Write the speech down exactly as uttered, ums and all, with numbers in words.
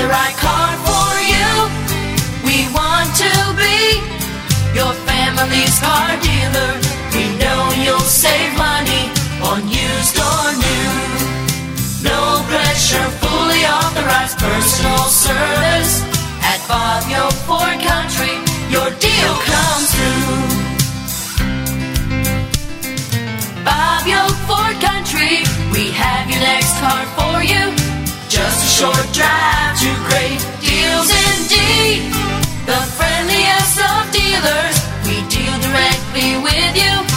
right car for you. We want to be your family's car dealer. We know you'll save money on used or new. No pressure, fully authorized personal service. At Fabio Ford Country, your deal comes through. Fabio Ford Country, we have your next car for you. Just a short drive to great deals indeed. The friendliest of dealers, we deal directly with you.